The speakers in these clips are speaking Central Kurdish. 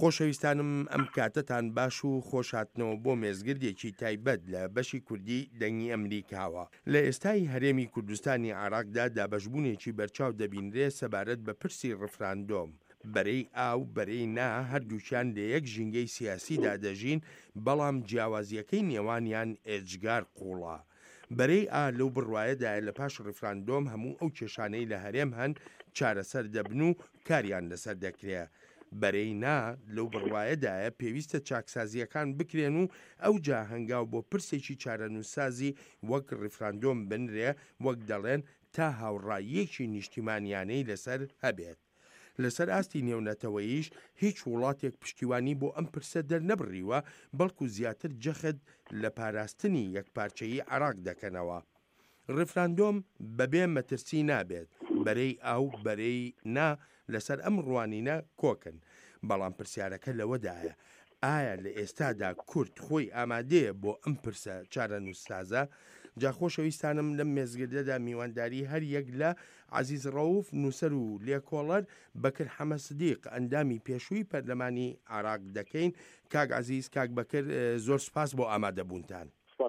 خۆشەویستانم ئەم کاتتان باش و خۆشهاتنەوە بۆ مێزگردێکی تایبەت لە بەشی کوردی دەنگی ئەمریکاوە. لە ئێستای هەرێمی کوردستانی عێراقدا دابەشبوونێکی بەرچاو دەبینرێ سەبارەت بە پرسی ڕفراندۆم. بەرەی ئاو بەرەی نا هەردووچیان لە یەک ژینگەی سیاسیدا دەژین، بەڵام جیاوازیەکەی نێوانیان ئێجگار قوڵە. بەرەی ئا لەو بڕوایەدایە لە پاش ڕفراندۆم هەموو ئەو کێشانەی لە هەرێم هەن چارەسەر دەبن و کاریان لەسەر دەکرێت. بەرەی نا لەو بڕوایەدایە پێویستە چاکسازیەکان بکرێن و ئەو جا هەنگاو بۆ پرسێکی چارەنووسازی وەک ڕفراندۆم بنرێ، وەک دەڵێن تا هاوڕاییەکی نیشتیمانیانەی لەسەر هەبێت. لەسەر ئاستی نێونەتەوەیش هیچ وڵاتێک پشتیوانی بۆ ئەم پرسە دەرنەبڕیوە، بەڵکو زیاتر جەخت لە پاراستنی یەکپارچەیی عێراق دەکەنەوە. ڕفراندۆم بەبێ مەترسی نابێت، بەرەی ئاو بەرەی نا لەسەر ئەم ڕوانینە کۆکن. بەڵام پرسیارەکە لەوەدایە، ئایا لە ئێستادا کورد خۆی ئامادەیە بۆ ئەم پرسە چارەنووسسازە؟ جا خۆشەویستانم لەم مێزگردەدا میوانداری هەر یەک لە عەزیز ڕەوف نووسەر و لێکۆڵەر بەکر حەمە سدیق ئەندامی پێشووی پەرلەمانی عێراق دەکەین. کاک عەزیز، کاک بەکر، زۆر سوپاس بۆ ئامادەبوونتان.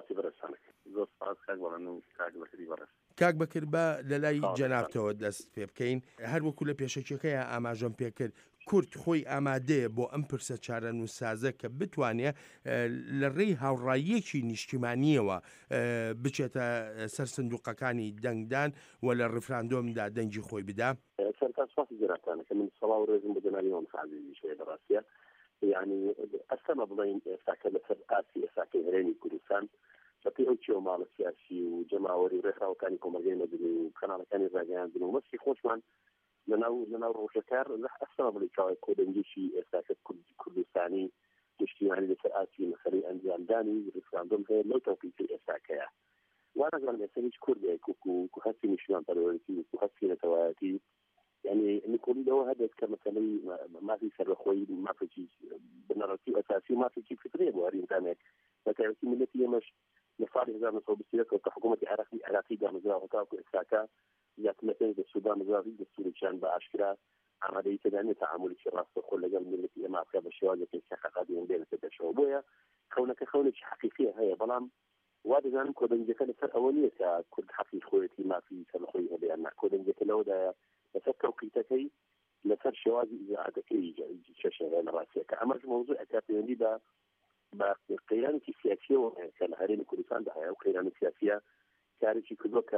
کاک بەکر، بە لە لای جەنابتەوە دەست پێ بکەین. هەر وەکو لە پێشەکیەکەیە ئاماژەم پێکرد، کورد خۆی ئامادەیە بۆ ئەم پرسە چارەنووسسازە کە بتوانێت لە ڕێی هاوڕاییەکی نیشتیمانیەوە بچێتە سەر سندوقەکانی دەنگدان و لە ڕفراندۆمدا دەنگی خۆی بدا. سەرتاسپاسی جەنابتانەکە من سەڵاو و ڕێزم بە جەنابی مام سعدی شوێ بەڕاستیە، یعنی ئەستەمە بڵێن ئێستاکە لەسەر ئاسی ئێستاکەی هەرێمی کوردستان بەپێ ئەو چێوەماڵە سیاسی و جەماوەری ڕێکخراوەکانی کۆمەلگەی مەدەنی و کەناڵەکانی ڕاگەیاندن و مەسی خۆشمان لەناو ڕۆژەکار ئەستەمە بڵێ چاوای کۆدەنگێکی ئێستاکە کوردستانی نیشتیمانی لەسەر ئاسی مەسەلەی ئەنجامدانی ڕفراندۆم هەیە لەو تەوقیتی ئێستاکەیە. وانەگەڵ ئێستا هیچ کوردێک وەکو هەستی نیشتیمان پەروەردەتی وەکو هەستی نەتەوایەتی، یعنی نکۆلی لەوە هەبێت کە مەسەلەی مافی سەربەخۆی مافێکی بنەڕەتی و ئەساسی و مافێکی فکرێ بۆ هەر ئینسانێک بەتایبەتی ملەتی ئێمەش لە ساڵی 1920 کە حکوومەتی عێراقی دامەزراوە تاوەکو ئێستاکە یاکمەتەی دەستوردان مزراوی دەستوریان بە ئاشکرا ئامادەی تێدانێت تەعاملی ڕاستەخۆ لەگەڵ ملەتی ئێمە بکە بە شێوازێکی سەقەقادیان بێنێتە دەرەوە. بۆیە خەونەکە خەونێکی حەقیقیە هەیە، بەڵام وا دەزانم کۆدەنگەکە لەسەر ئەوە نییە کە کورد حەقی خۆیەتی مافی سەربەخۆی هەبێ. کۆدەنگەکە لەوەدایە لەسەر تەوقیتەکەی لەسەر شێوازی ئیزاعاتەکەی چێشە لە ڕاستیە کە ئەمەش مۆزوع ئەکاتێنی بە قەیرانێکی سیاسیەوە کە لە هەرێمی کوردستاندا هەیە و قەیرانی سیاسیە کارێکی کردووە کە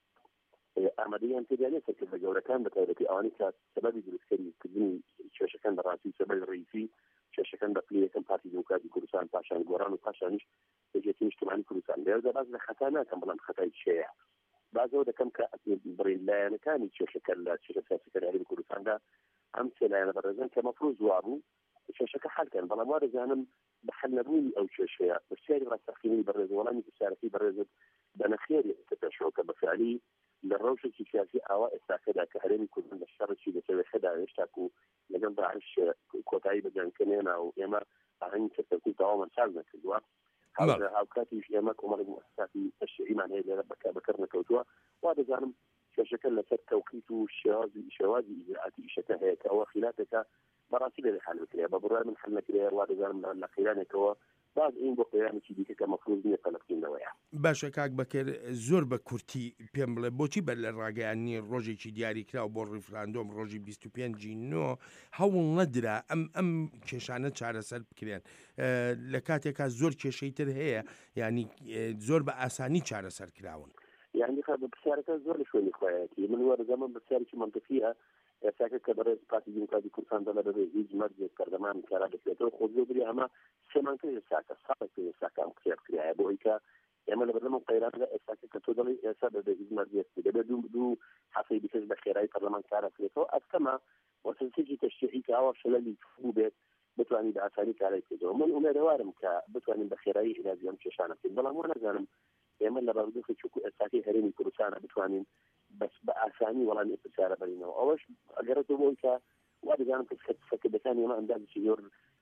ئامادەیان تێدانێت کە بە گەورەکان بەتایبەتی ئەوانەی کە سەبەبی دروستکردنی کێشەکان بەڕاستی سەبەبی ڕئیسی کێشەکان بە پلەی یەکەم پارتی دموکراتی کوردستان پاشان گۆڕان و پاشانیش بەجێتی نیشتیمانی کوردستان لێرەدا باز لە خەتا ناکەم، بەڵام خەتای چێیە بازەوە دەکەم کە بڕین لایەنەکانی کێشەکە لە کێشە سیاسیەکە لە هەرێمی کوردستاندا ئەم سێ لایەنە بەڕێزن کە مەفروض وابوو کێشەکە حەلکەن، بەڵام وا دەزانم بە حەلنەبوونی ئەو کێشەیە پرسیاری ڕاستەقینەی بەڕێز وەڵامی پرسیارەکەی بەڕێزت بەنەخێری پێشەوە کە بەفعلی لە ڕەوشێکی سیاسی ئاوا ئێستاکەدا کە هەرێمی کوردستان لە شەڕێکی لەسەوێخەدا هێشتا و لەگەڵ داعش کۆتایی بەجانکردنێنا و ئێمە ئاهەنگی کەسەکوی تەواومان ساز نەکردووە. هاوکاتیش ئێمە کۆمەڵێک مؤسساتی تەشریعیمان هەیە لێرە بەکار نەکەوتووە. وا دەزانم کێشەکە لەسەر تەوقیت و شێوازی ئیجراعاتی ئیشەکە هەیە کە ئەوە خلافێکە بەڕاستی لێرە حل بکرێ بە بڕای من حل نەکرێ. وا دەزانم لە قەیرانێکەوە باز این بۆ قەیرانێکی دیکە کە مەفروض نییە تەلەقینەوەیە. باشە کاک بەکر، زۆر بە کورتی پێم بڵێ بۆچی بەر لە ڕاگەیانی ڕۆژێکی دیاری کراوە بۆ ڕفراندۆم ڕۆژی 25/9 هەوڵ نەدرا ئەم کێشانە چارەسەر بکرێن لە کاتێکا زۆر کێشەی تر هەیە، ینی زۆر بە ئاسانی چارەسەر کراون؟ یعنی بە پرسیارەکە زۆر لە شوێنی خۆیەتی من وەرزەمە پرسیارێکی منطقیە ئێستاکە کە بەڕێز پارتی دموکراتی کوردستان دەڵێ بەبێ هیچ مەرجێک پەرلەمان کارا دەکرێتەوە خۆ زۆری ئەمە سێمانکە ئێستاکە ساڵێک پێ ئێستاکان کتێب کرایە بۆ ئەوەی کە ئێمە لە بەرلەمە قەیراندا ئێستاکە کە تۆ دەڵێ ئێستا بەبێ هیچ مەرجێک دەبێت دوو هەفتەی دیکەش بە خێرایی پەرلەمان کارا کرێتەوە ئەستەمە وەسەسێکی تەشریعی کە ئەوە شەلەلی بوو بێت بتوانین بە ئاسانی کارای پێدەوە. من ئومێدەوارم کە بتوانین بە خێرایی علاجی ئەم کێشانە بکەین، بەڵام وا نەزانم ئێمە لە ڕادۆخی چووک و ئێستاکەی هەرێمی کوردستانە بتوانین بەس بە ئاسانی وەڵامی پرسیارە بەرینەوە. ئەوەش ئەگەرەوە بۆی کە وا دەزانم کەسەکەدەکانی ئێمە ئەندازی زۆر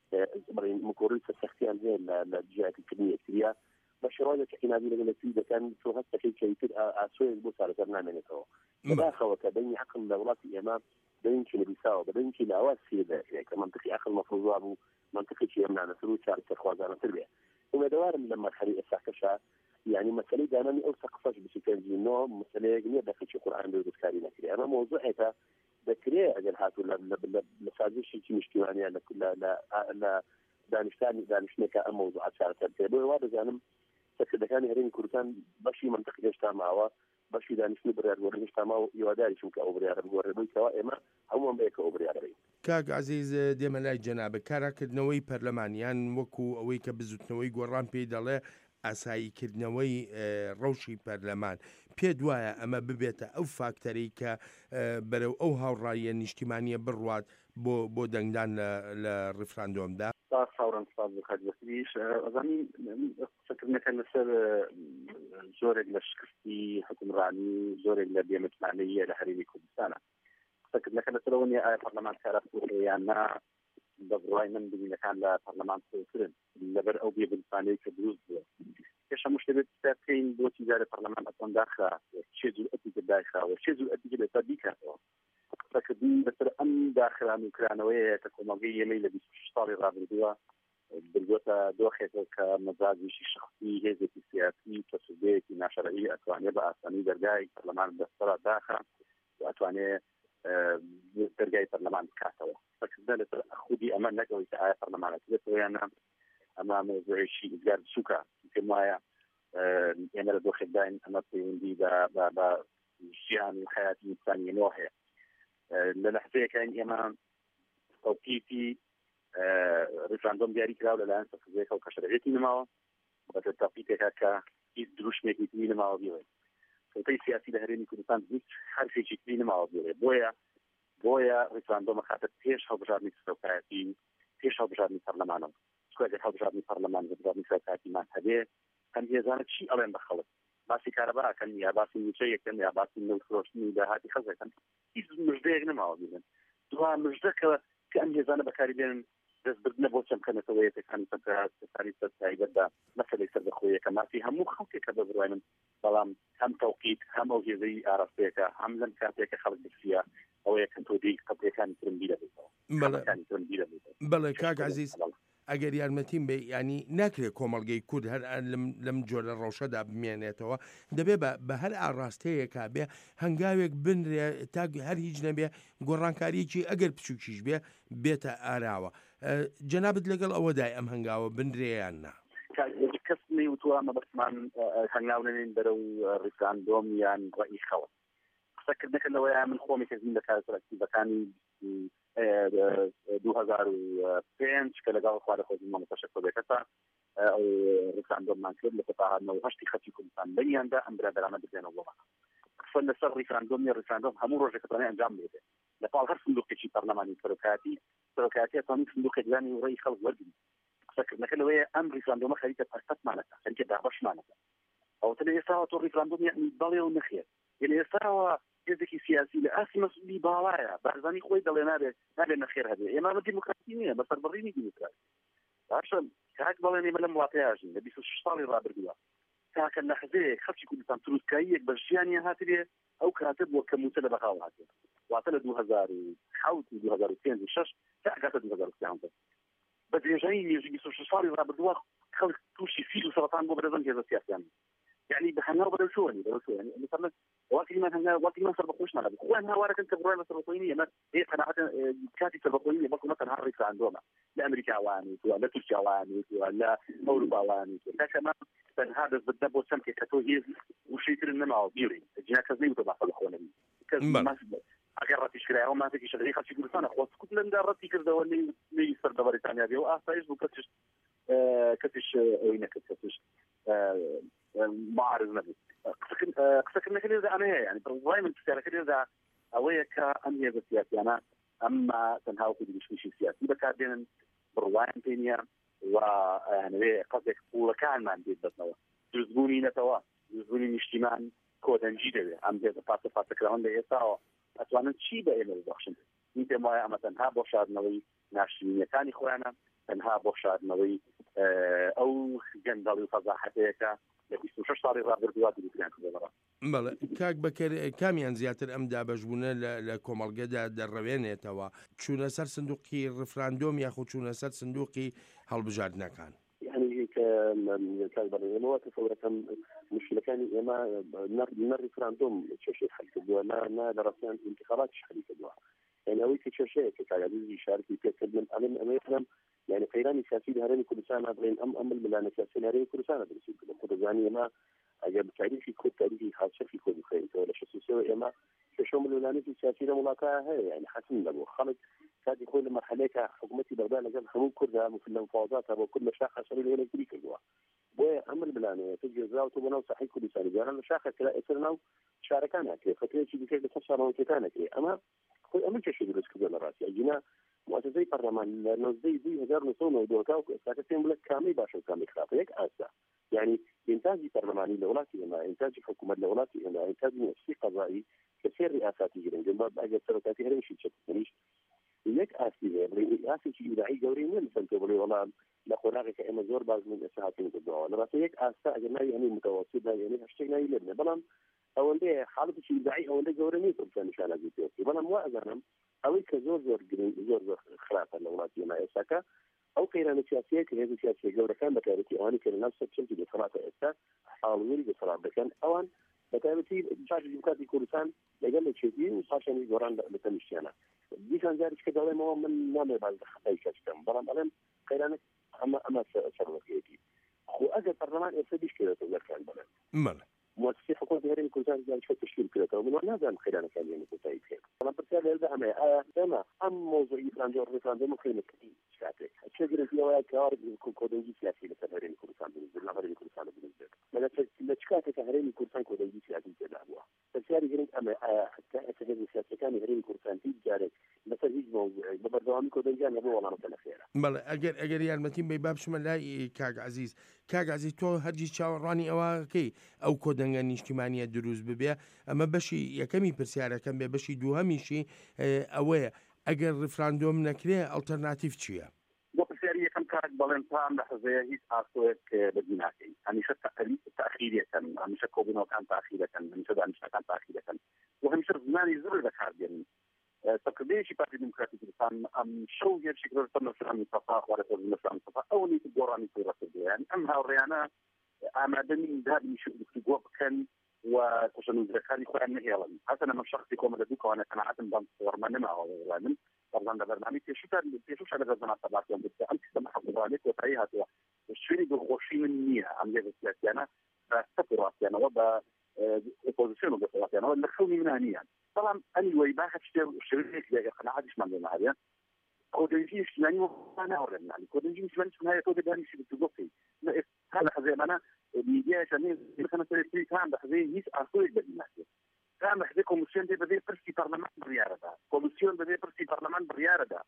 مکۆڕی سەختیان هەیە لە جیاتیکردنی یەکتریا بە شێوازێکی حینابی لەگەڵەتی دەکەن تۆ هەستەکەی کەیتر ئاسۆیەک بۆ چارەسەر نامێنێتەوە. بەداخەوە کە بەینی عەقڵ لە وڵاتی ئێمە بينكي نبيساو بينكي لا وسيله يعني منطقي اخر المفروض ابو منطقي شيء من سلوك شارع تخوازنا تربيه هو دوار لما خلي اساكشا يعني مسألة دائما أوثق فش بشكل جنو مسألة جنيه داخل شيء قرآن بيدرس كارينا كريه أما موضوع هذا ذكريه أجل هاتو لا مساجد شيء مشكلانية لا لا لا دانشتاني كموضوعات شارع تربيه وهذا جانم فكذا كان هرين كردستان بشي منطقة اجتماعوا بشي دانشني بريار ورد اجتماعوا يوداري شو كأو بريار ورد سواء ما هم بيك أو بريار کاک عزیز دێمە لای جەنابە کاراکردنەوەی پەرلەمانیان وەکو ئەوەی کە بزوتنەوەی گۆڕان پێی دەڵێ ئاساییکردنەوەی ڕەوشی پەرلەمان پێ وایە ئەمە ببێتە ئەو فاکتەری کە بەرەو ئەو هاوڕاییە نیشتیمانیە بڕوات بۆ دەنگدان لە ڕیفراندۆمدا فورا استاذ خالد أظني فكرنا لسر زورك لشكستي حكمراني زورك لبيمة معنية لحريمي كردستان فكرنا لسروني آية برلمان كارف يعني بضروي من بين كان لبرلمان سوكرن لبر أو بيبنساني كدروز كيش مشكلة تاكين بو تجارة برلمان أصلا داخل شيزو الأدي داخل وشيزو الأدي لتابيكا فكرنا لسر أم داخل أوكرانوية تكوماجية ميلة بيشتاري رابردوا بالجوتا دوخته كمزاج شخصي هذا السياسي تصديق نشرعي أتواني بقى أساني درجاي برلمان دستور داخل وأتواني درجاي برلمان كاتوا فكذا أخذي أمان نجوي تعايا برلمان كذا أنا أمام موضوع شيء إدار سكا كمايا أنا دوخت داين أنا تيندي با جيان الحياة الإنسانية نوعها للحظة كان إمام توقيتي ريفراندوم دیاری کراو لەلایەن سەرکردەیەکە و کەشەرەکەی نماوە بەتە تاقیتێکا کە هیچ دروشمێکی تری نماوە بیڵێ کەوتەی سیاسی لە هەرێمی کوردستان هیچ حرفێکی تری نماوە بیڵێ بۆیە ریفراندۆمە خاتە پێش هەڵبژاردنی سەرۆکایەتی پێش هەڵبژاردنی پەرلەمانەوە چکە ئەگەر هەڵبژاردنی پەرلەمان هەڵبژاردنی سەرۆکایەتیمان هەبێ ئەم هێزانە چی ئەڵێن بە خەڵک باسی کارەباکەن یا باسی موچەیەکەن یا باسی نەوفرۆشتنی داهاتی خەڵکەکەن هیچ مژدەیەک نماوە بیڵێن دوای مژدەکە کە ئەم هێزانە بەکاری بێنن دەستبردنە بۆ چەمکەنەوەیەکەکانی سەرکاری سەرایبەتدا مەسەلەی سەردەخۆیەکە مافی هەموو خەڵکێکە بەبڕوانم بەڵام هەم تەوقیت هەم ئەو هێزەی ئاراستەیەەکە هەم لەم کاتێکە خەڵک بسیە ئەوەیە کەنتۆدی قەبڵەکانی ترم بیرە بێتەوە بەڵێ کاک عزیز ئەگەر یارمەتیم بێ ینی ناکرێت کۆمەڵگەی کورد هەر لەم جۆرە ڕەوشەدا بمێنێتەوە دەبێ بە هەر ئاڕاستەیەکا بێ هەنگاوێک بنرێ تا هەر هیچ نەبێ گۆڕانکاریەکی ئەگەر بچووکیش بێ بێتە ئاراوە جەنابەت لەگەڵ ئەوەدای ئەم هەنگاوە بنرێیان نا کەس نەیوتووە مەبەستمان هەنگاونێن بەرەو ریفراندۆم یان ڕەئی خەڵک قسەکردنەکە لەوەیە من خۆمی کەزین لە کارەکتیڤەکانی 2005 کە لەگەڵ خوارە خۆزی مامۆستاشەکۆبێکەکە ئەو ریفراندۆممان کرد لە تەپاهاتنەوە هەشتی خەڵکی کوردستان بەنیاندا ئەم برادرانە بگرێنەوە بۆ قسە لەسەر ریفراندۆم هەموو ڕۆژێک دەتوانێت ئەنجام بدرێت لە پاڵ هەر سندوقێکی پەرلەمانی سەرۆکایەتی ئەتوانێت سندوقێک لانی ڕێی خەڵک وەرگرێت قسەکردنەکە لەوەیە ئەم ریفراندۆمە خەریکە پەرسەتمانەکە خەریکە دابەشمانەکە ئەوتە لە ئێستاوە تۆ ریفراندۆم بەڵێ و نەخێت لە ئێستاوە هێزێکی سیاسی لە ئاسی مەسئولی باڵایە بارزانی خۆی دەڵێ نابێت نەخێر هەبێ ئێمە دیموکراسی نییە بە سەربڕینی دیموکراسی باشە کاک بەڵێن ئێمە لەم وڵاتەیەژین لە 26 ساڵی ڕابردووە تاکە لەحظەیەک خەڵکی کوردستان تروسکاییەک بە ژیانیان هاتبێ ئەو کاتە بووە کەموتە لە بەخاو هاتێ واتە لە 2007 2005 تا ئەگاتە 2015 بە درێژایی نێژی 26 ساڵی ڕابردووە خەڵک تووشی فیل و سەرەتان بۆ بەرەزەن هێزە سیاسیان يعني بهنا وبدوشوني يعني مثلا وقت ما هنا وقت ما سربقوش معنا وانا وارك انت بروح سربقوينيه ما هي قناعه كاتي سربقوينيه بس مثلا هاريك عندهم لامريكا عواني ولا تركيا عواني ولا اوروبا عواني كما هذا بالدبو سمكه كتوهيز وشي ترن معه بيري جناك زي وتبع اخوانا كذا اقرت شكرا وما فيك شغلي خاص يقول انا خلاص كنت لندرتي كذا ولا يصير دبر ثانيه بيو اسايز وكتش كتش وين كتش معارض نبي قصة كده إذا أنا يعني بالضبط من تسأل كده إذا أويك أم هي بالسياسة أنا أما تنهاو كده مش سياسي بكادين بروان تانية ويعني قصدك ولا كان ما عندي بس جزبوني نتوا جزبوني اجتماع كودن جديد أم هي فات كلام ده يساو أتوانا شيء بقى إلى الوقت أنت ما أما تنها بوشاد نوي ناشين ثاني خوانا تنها بوشاد نوي أو جندل فضاحتك لە 26 ساڵی ڕابردووە دیگران کردەوە بەڵێ کاک بەکەر کامیان زیاتر ئەم دابەشبوونە لە کۆمەڵگەدا دەڕەوێنێتەوە چوونە سەر سندوقی ڕفراندۆم یاخود چوونە سەر سندوقی هەڵبژاردنەکان يعني كان برنامج تصوركم مشكلتان إما ريفراندوم تشي حل كدوا ما درسنا انتخابات حل كدوا يعني أوي كشيء كعادي يشارك في كلمة أنا يفهم يعني قيران سياسي هرني كل سنة بين أم الملان سياسي هرني كل سنة بس كده يعني ما أجاب تاريخي كود تاريخي خاصة في كود خير ولا شو سوى إما شو من الملان السياسي ملاقاة هي يعني حسن له خلق كاد يكون مرحلة حكومتي بغداد لجل حروب كلها في المفاوضات وكل مشاخة شغل هنا كريك الجوا وأمر الملان تجي زاو تبنا صحيح كل سنة جانا مشاخة كلا إسرنا شاركانا كي فترة شيء كذا تفسر وكتانا كي أما هو أمر شيء بس كذا راسي أجينا مؤسسة برلمان لأنه زي هزار نصون ودوكاو ساكتين بلك كامل باشو كامل خاطئك أسا يعني إنتاج برلماني لولاتي هنا إنتاج حكومة لولاتي هنا إنتاج مؤسسي قضائي كثير رئاسات يجرين جنب أجل سرطاتي هرم شيء تشتغليش يك أسيبه رئاسة شيء يدعي جوري من سنتي بقولي والله لقناعك كأنه زور بعض من الساعتين بالدعاء لما سيك أسا أجمع يعني متوسطة يعني هشتغلنا يلبنا بلام أول ده حالة شيء يدعي أول ده جوري ميتم كان مش على جيتي بلام وأذنهم أو كزور زور خلافة لولاتي ما يسكا أو كيران سياسية كهذه سياسية جوري كان بكارتي أواني كان نفس الشيء اللي خلاص أسا حاولوا بصراحة كان أوان بكارتي جاج جمكاتي كورسان لقل شيء وصاشني جوران لتمشينا دي كان ذلك كده ما من نام بعد أي كلام بلام بلام كيران أما سرور كيتي خو أجل برلمان يفديش كده تقدر كان بلام مؤسسة حكومة هرين كورسان ذلك شو تشكيل كده ومن وين هذا خيران كان يعني كتاي كده أنا برسالة هذا أما موضوع ريفراندوم خيمة كتير شاتك الشجرة في وياك كارد كودنجي سياسي لسهرين كورسان بالنسبة لنا هرين كورسان بالنسبة لنا لشكاتك هرين كورسان كودنجي سياسي تدعوا فسياري جرين أما حتى أتجد سياسي كان هرين كورسان تيجارك مثلا هيج موضوع ببردوامي كودنجي أنا بقول أنا مثلا خيره بله اگر یارمەتیم بە باب شمەلای کاک عزیز تۆ هەرگیز چاوەڕوانی ئەوەکەی ئەو کۆدەنگە نیشتیمانیە دروست ببێ ئەمە بەشی یەکەمی پرسیارەکەم بێ بەشی دووهەمیشی ئەوەیە ئەگەر ڕفراندۆم نەکرێ ئەڵتەرناتیڤ چییە؟ بۆ پرسیاری یەکەم کارێک بەڵێن تام لە حەزەیە هیچ ئاسۆیەک بەدی ناکەین هەمیشە تاخیرەکەن هەمیشە کۆبوونەوەکان تاخیرەکەن هەمیشە دانیشتەکان تاخیرەکەن و هەمیشە زمانی زۆر بەکاردێنین تقريبا بارتي ديمقراطي كردستان ام شو غير شكل صنف عن الصفاء ولا تقول مثلا الصفاء او اللي تقراني في راسه يعني ام هاوريانا امادني ذهب يشوف في كان وتشنو ذكرني خو ان هي حسنا من شخصي كما ذيك وانا كان عاتم بان ورمان ما هو لازم طبعا ده برنامج تشوف على زمان طبعا يوم بتعمل سمح عليك وتعيها الشيء بخوشي مني عم جاب السياسه انا فاستقرات يعني وضع اوبوزيشن بصراحه يعني ولا خوني من هنيا طبعا اني واي باخذ شريك يا قناعه مش من هذا كودنجي يعني انا اورن يعني كودنجي مش من هي كودنجي شي بتوقي هذا حزي انا بيجي عشان مثلا في كان بحزي هيك اصول بدنا كان بحزي كوميسيون دي بدي برسي برلمان بريارده كوميسيون بدي برسي برلمان بريارده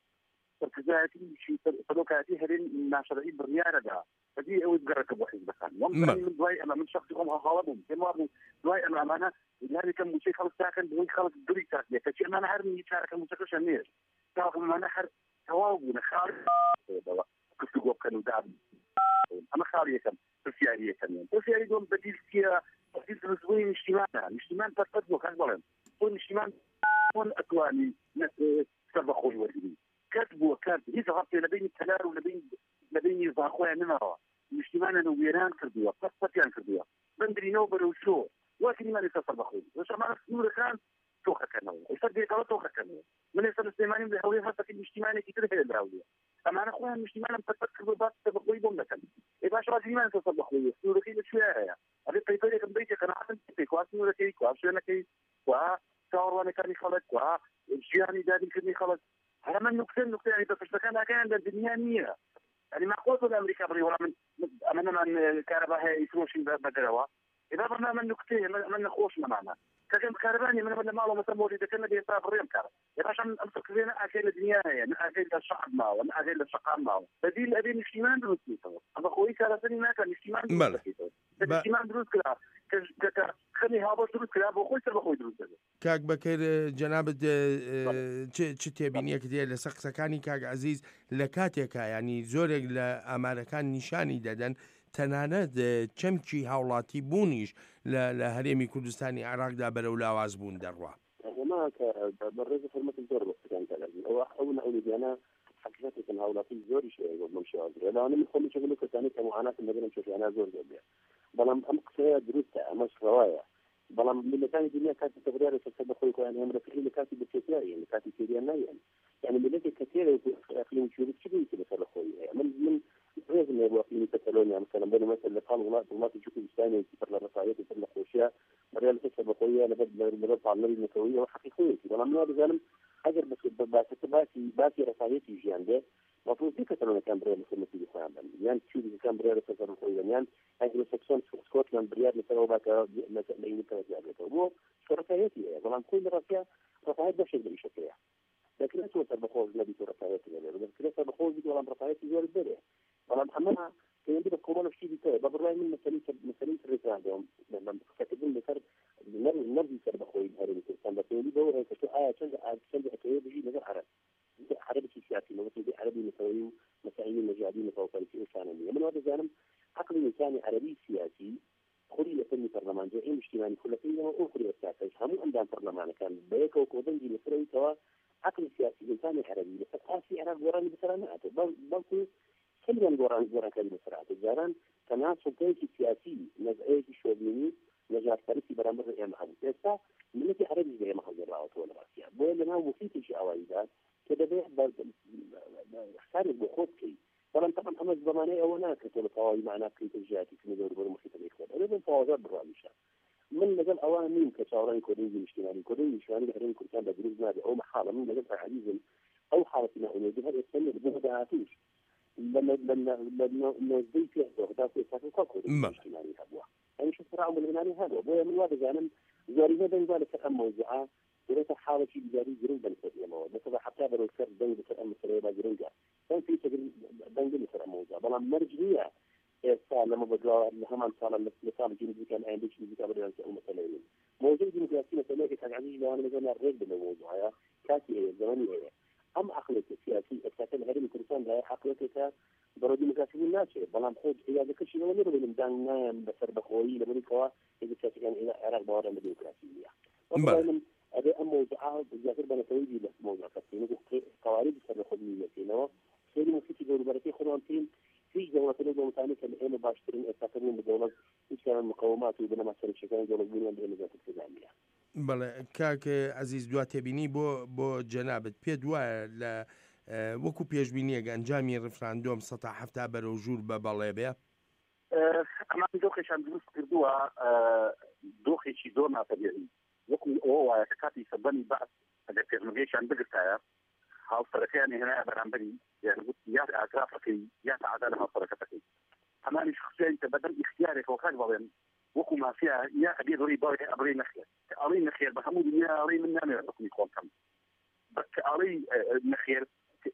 فكذاتي شي فلوكاتي هرين ناشرين بريارده فدي او تقرك ابو حزب كان من دواي انا من شخصكم غلبهم كما دواي انا معنا يعني كم شيء خلص ساكن بدون خلص دري ساكن فشي انا عارف يشارك المشكله الناس تعرف انا حر ثواب ونخار كنت جو كانوا داب انا خاريه كم سياريه كم سياريه دون بديل كيا بديل رزوين اجتماع تقدموا كان بلان كل اجتماع كل اكواني سبقوا الوردين كتبوا هي غطي لبين التلار ولبين يضاخوا منها اجتماعنا ويران كردوا قصتيان كردوا بندري نوبر وشو ولكن ما يتصل بخوي وش ما نور كان توخا كانوا يصدق قالوا توخا كانوا من يصل السيماني بالهوية حتى في الاجتماعي كتير هي الهوية أما أنا أخوان الاجتماعي متفكر بباط بخوي بومنا إذا شو راجل ما يتصل بخوي نور كي بشوية هذه طيبة كم بيجي كنا عشان تبيك واس نور كي واس أنا كي وصار وانا كاني خلص وجياني دادي كني خلص هذا من نقطة يعني بس كان كان الدنيا نية يعني ما قوته الأمريكا بري ولا من كهرباء هي يسوون بدروا إذا بدنا من نقطة من نخوش معنا كان كهرباني من ولا ماله مثلا موجود كنا بيصاب الريم كهرباء إذا عشان أمسك لنا أكل الدنيا يعني أكل الشعب ما ولا أكل الشقام ما بديل أبين اجتماع دروسي أنا خوي كهرباني ما كان اجتماع دروسي اجتماع دروس كلا خلي هذا دروس كلا بخوي سبخوي دروس کاک بەکەر جەنابەت چ تێبینیەک دێ لە سەقسەکانی کاک عەزیز لە کاتێکە ینی زۆرێک لە ئامارەکان نیشانی دەدەن تەنانەت چەمکی هاوڵاتی بوونیش لە هەرێمی کوردستانی عێراقدا بەرەو لاواز بوون دەڕوا. هما بالرزق فرمة الدور وقتان تلاقي أو أوليانا حقيقة كان هؤلاء زوري شيء قبل مش هذا لا أنا مخلي شغله كثاني كمعاناة المدينة مش أنا زور جبيا بلام أم قصية دروسة مش رواية بلام من كان الدنيا كانت تغير في السبب خوي كان هم رفيق اللي كانت بالكثير يعني كانت كثير نايم يعني ملك كثير في أقليم شو كذي كذا سبب خوي من لازم يبغى أقليم كتالونيا مثلا بين مثلا قال والله تشوف الإسباني يصير الرفاهيات يصير الخوشية مريال كسب خوية لبد على المكوية وحقيقية بلام ما بزلم أجر بس رفاهيتي جيانده مفروض دي كتالونيا كان بريال مثل في الإسلام يعني تشوف كان بريال مثل خوية يعني أجر سكسون سكوتلاند بريال مثل باك مثلا إنجلترا جابته هو رفاهيتي بلام كل رفاهيات ده شيء بشكل لكن لا توصل بخوز نبي رفاهيتي لكن لا بخوز بدي ولا رفاهيتي زور الدنيا بلام أما كان يجب كمان في شيء بتاعي ببرأي من مثلين الرفاهية لما كاتبين مثل نبي سر بخوي هذا الكلام بس يجب هو هيك شن حكاية بيجي نجار عربي سياسي مثل عربي مثلين مسائل مجادين متوصل في إنسانية من هذا الزمن عقل إنساني عربي سياسي خلية فني برلمان جاء اجتماعي كل شيء وأخرى السياسة هم عندهم برلمان كان بيك وكودن دي مثلين سواء عقل سياسي إنساني عربي آسي عرب وراني بسرعة بلكو كلهم وران كلمة سرعة الزاران كان سلطات سياسي نزعية شوبيني نجار فريسي برامج الإمام إسا ملتي عربي زي ما خذ الرأوت ولا راسيا بولنا وفيت شيء أوايدا كده بيع خارج بخوتي طبعا أما الزمانية أولا كتب طوالي معنا كي تجاتي كي ندور بالمحيط الإخوان أنا بنفوضات بالرأي من نزل أوامين كشاورين كودين اجتماعي الهرين كردستان بدروز نادي أو محالة من نزل عزيز أو حالة ما أنه هذا السنة بدها عاتوش لما زي فيه ده في أساس الكوكو الاجتماعي هذا يعني شوف صراع من هذا وبويا من واحد زمان زارينا بين ذلك موزعة وليس حالة شيء جاري جرون بنسبة مواد مثلا حتى بدو كر دين بسرعة مثلا ما جرون جار كان في تجري دين بسرعة موزع بلا مرجلية صار لما بدو لهم صار مثال جيني كان عندي شيء كان بدو ينسى مثلا موضوع ديمقراطية مثلا كان عزيز لو أنا مثلا الرد بالموضوع يا كاتي زماني أم عقلية السياسي أكثر غير الكردستان لا عقلية برو ديمقراطية الناس بلام خود إذا ذكر شيء ولا نرد من دان بسر بخوي لبريكوا إذا كان إلى عراق بوارا الديمقراطية. وطبعا هذا موضوع ذكر بنا تويجي له موضوع كثير قوارب بسر خدمية فينا سيري مفيد دور بركي خلانتين في جوات النظام الثاني كان إحنا باشترين أستقرين بدولة إيش كان مقاومات وبنا ما صار شيء دولة بنيا بين ذات التزامية. بەڵێ کاک عزیز دوات تێبینی بۆ جەنابەت پێ دوایە لە وەکو پێشبینیەک ئەنجامی ڕفراندۆم 1970 بەرەو ژوور بە بەڵێ بێ ئەمان دۆخێکیان دروست کردووە دۆخێکی زۆر ناتەبیعی وەکو ئەوە وایە کە کاتی سەردەمی بەعس ئەگەر پێشمەرگەیەکیان بگرتایە هاوسەرەکەیان هێنایە بەرامبەری یا ئاگرافەکەی یا تەعادا لە هاوسەرەکەتەکەی ئەمانی شخصیان کە بەدەم ئیختیارێکەوە کاک بەڵێن وەکو مافیا یا ئەبێ دۆری باوێ ئەبڕێ نەخێر کە ئەڵێ نەخێر بە هەموو دنیا ئەڵێ من نامێت حکمی خۆم کە ئەڵێ نەخێر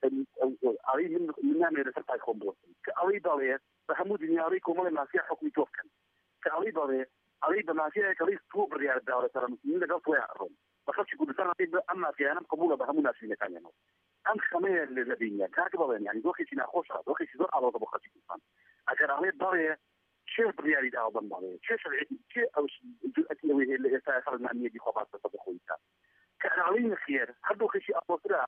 ئەڵێ من نامێت لەسەر پای خۆم بۆسم کە ئەڵێ بەڵێ بە هەموو دنیا ئەڵێ کۆمەڵی مافیا حکمی تۆ بکەن کە ئەڵێ بەڵێ ئەڵێ بە مافیایەک ئەڵێ تۆ بڕیارە داوە سەر من لەگەڵ تۆی ئەڕۆم بە خەڵکی کوردستان ئەم مافیانەم قبوڵە بە هەموو ناسوینەکانیانەوە ئەم خەمەیە لە بینیە کاک بەڵێن یعنی دۆخێکی ناخۆشە دۆخێکی زۆر ئاڵۆزە بۆ خەڵکی کوردستان ئەگەر ئەڵێ بەڵێ چه بڕیاری داوە بم بەڵێ چه شەرعێتی چه ئەو جورئەتی ئەوەی هەیە لە ئێستا خەڵک نامەیەکی خۆ باسە بە خۆیتا کە ئەڵێ نەخێر هەر دۆخێکی ئاڵۆزرا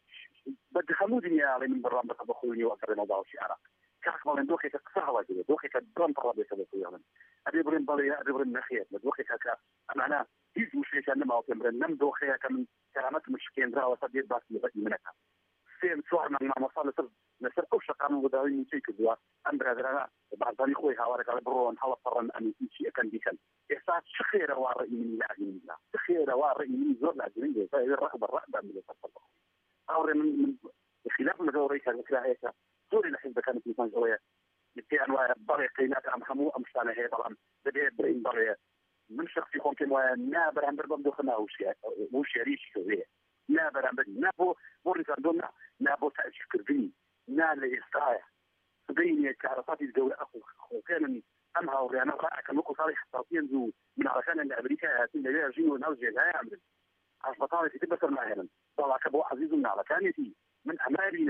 بە هەموو دنیا ئەڵێ من بڕام بەخە بە خۆی وەکەڕێنەوە باوەشی عێراق کاک بەڵێن دۆخێکە قسە هەڵاگرێ دۆخێکە دۆن پڕابێتە بە خۆیان ئەبێ بڵێن بەڵێ ئەبێ بڵێن نەخێر لە دۆخێکە کە ئەمانە هیچ مشکلێکیان نەماوە پێم بڵێن نەم دۆخەیە کە من کەرامەت مشکێنراوە سەر دێت باسی بەدی منەکە سێم چوار مامۆستا لەسەر ئەو شەقامە بۆ داوای موچەی کردووە ئەم برادرانە بازانی خۆی هاوارەکە بڕۆن هەڵەپەڕن ئەمی چی ئەەکەن دیکەن ئێستا چ خێرەوە ڕێی منی لە ئەگەنیدا چ خێرەوە ڕێی منی زۆر لە ئەگەنی ڕق بەڕەقدا لەسەر ئەوڕێ من خلاف لەگەڵ ڕێی کارەکراهەیەکە زۆری لە حیزبەکانی کوردستان ئەوەیە پێیان وایە بەڵێ قەینات ئەم هەموو ئەم شتانە هەیە بەڵام دەبێت برین بەڵێ من شخصی خۆم پێم وایە نا بەرامبەر بەم دۆخە ناوشێریشی هەیە نا بەرامبەر نا بۆ ڕیکاردۆ نا بۆ تاجیرکردنی نا لە ئێستاە سبەینێ کارەساتی گەورە خۆکێنن ئەم هاوڕیانە ڕائەکەن وەکو ساڵی حساسیەن و مناڵەکانیان لە ئەمریکا هاتین لەوێ ژین و ناو جێگایان بن هەسپەتاڵێکی تر بەسەر ناهێنن بەڵاکە بۆ عەزیز و مناڵەکانێتی من ئەما بینم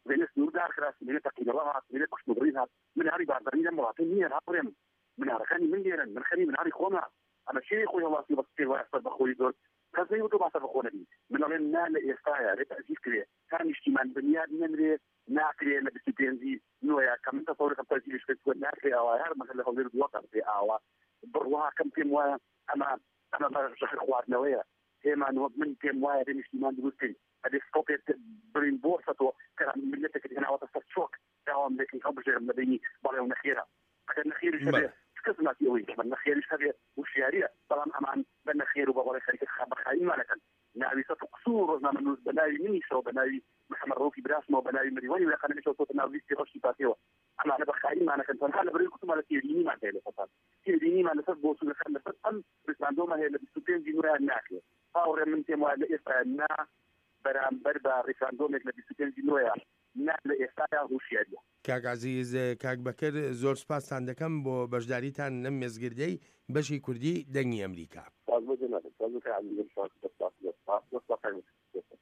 وێنە سنووردار کرا سمێنە تەقیدەڵا هات سمێنە پشتمڕین هات مناری باردەرنی لە وڵاتی نییە هاوڕێم منارەکانی من لێرن من خەری مناری خۆمە ئەمە شێ خۆی هەڵاسی بەستێ وایە بەخۆی زۆر کەس نەیوتۆ باسە بەخۆ نەبی من ئەڵێن نا لە ئێستایە لێ تەزیز کرێ تا نیشتیمان بنیاد نەمرێ ناکرێ لە 25 نوێیە کە من تەسەوڕەکەم تەزیزش کرد ناکرێ ئاوا هەر مەسەل لە هەولێر دووەکەم پێ ئاوا بڕوا کەم پێم وایە ئەمە ژەخر خواردنەوەیە پێمان من پێم وایە لە نیشتیمان دروستکەین ئەدێ سکۆپێت برین بۆرسەتەوە کە ملەتێک هێناوەتە سەر چۆک داوام دەکەین ئەو بژێرم لەبینی بەڵێ نەخێرە ئەگەر نەخێریش هەبێ کەس ناتی ئەوەی کە نەخێریش هەبێ وشیاریە بەڵام ئەمان بە نەخێر و بەڵێ خەریکە بەخایمانەکەن ناویسەت و قسوور ڕۆژنامە نووس بە ناوی منیشەوە بە ناوی محەممەد ڕۆکی براسمەوە بە ناوی مریوانی وەقەنەکەەوە تۆ ناویستی ڕۆشتی پاتەوە ئەمانە بەخایمانەکەن تەنها لە بەرەی کوتمە لە تێدینیمان هەیە لە فەساد تێدینیمان لەسەر بۆسوولەکان لەسەر ئەم ڕیساندۆمە هەیە لە 25 نوێیان ناکرێت هاوڕێ من پێم وایە لە ئێستا نا بەرامبەر بە ڕیساندۆمێک لە 25 نوێیە نا لە ئێستایا هوشیاریە. کاک عەزیز کاک بەکر زۆر سپاسان دەکەم بۆ بەشداریتان لەم مێزگردەی بەشی کوردی دەنگی ئەمریکا.